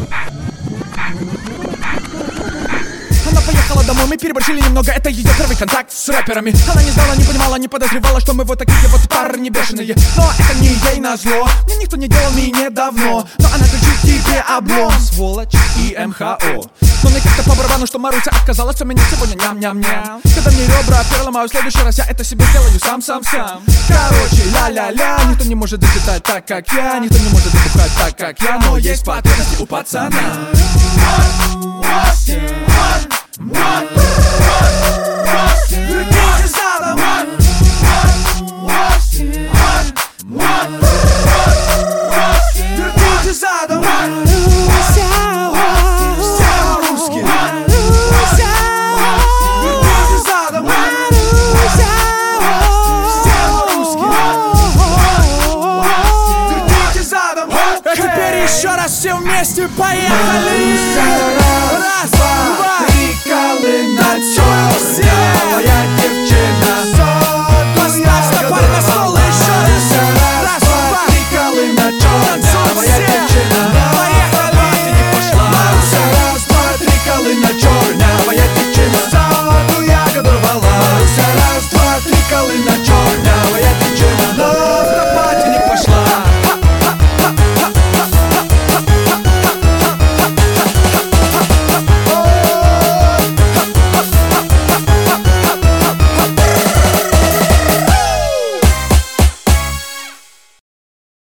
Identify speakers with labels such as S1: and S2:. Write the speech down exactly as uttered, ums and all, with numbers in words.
S1: Она поехала домой, мы переборщили немного, это ее первый контакт с рэперами. Она не знала, не понимала, не подозревала, что мы вот такие вот парни бешеные. Но это не ей назло, мне никто не делал минет давно. Но она кричит тебе облом, сволочь и эм ха о. Но мне как-то по барабану, что Маруся отказалась от меня сегодня, ням-ням-ням. Когда мне ребра переломаю, в следующий раз я это себе сделаю сам-сам-сам. Короче, ля-ля-ля, никто не может дочитать так, как я. Никто не может забухать так, как я. Но есть потребности у пацана. Верните задом. Верните задом. Теперь еще раз все вместе поехали. Раз, два, три, колы начался.